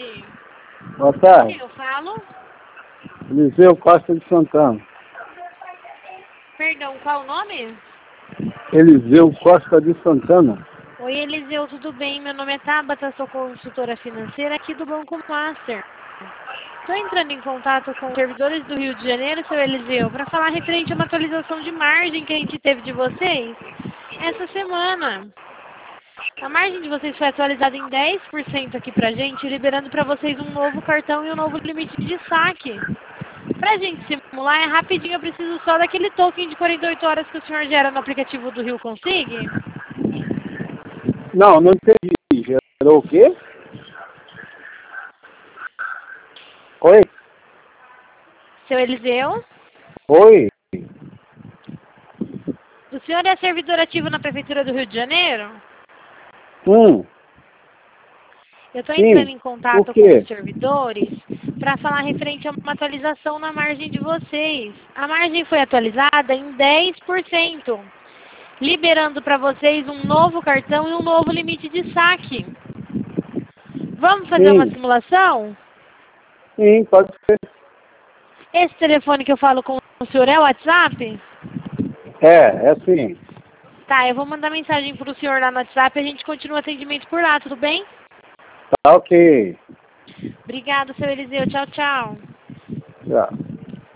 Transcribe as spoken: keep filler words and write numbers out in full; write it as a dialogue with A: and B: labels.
A: tarde.
B: Boa tarde.
A: Eu falo?
B: Eliseu Costa de Santana.
A: Perdão, qual o nome?
B: Eliseu Costa de Santana.
A: Oi, Eliseu, tudo bem? Meu nome é Tabata, sou consultora financeira aqui do Banco Master. Estou entrando em contato com os servidores do Rio de Janeiro, seu Eliseu, para falar referente a uma atualização de margem que a gente teve de vocês essa semana. A margem de vocês foi atualizada em dez por cento aqui pra gente, liberando para vocês um novo cartão e um novo limite de saque. Pra gente simular, é rapidinho, eu preciso só daquele token de quarenta e oito horas que o senhor gera no aplicativo do Rio Consig.
B: Não, não entendi. Gerou o quê? Oi?
A: Seu Eliseu?
B: Oi?
A: O senhor é servidor ativo na Prefeitura do Rio de Janeiro?
B: Hum.
A: Eu estou
B: Sim.
A: entrando em contato
B: Por
A: com
B: quê?
A: os servidores para falar referente a uma atualização na margem de vocês. A margem foi atualizada em dez por cento, liberando para vocês um novo cartão e um novo limite de saque. Vamos fazer uma
B: Sim.
A: simulação?
B: Sim, pode ser.
A: Esse telefone que eu falo com o senhor é o WhatsApp?
B: É, é sim.
A: Tá, eu vou mandar mensagem para o senhor lá no WhatsApp e a gente continua o atendimento por lá, tudo bem?
B: Tá ok.
A: Obrigada, seu Eliseu. Tchau, tchau.
B: Já.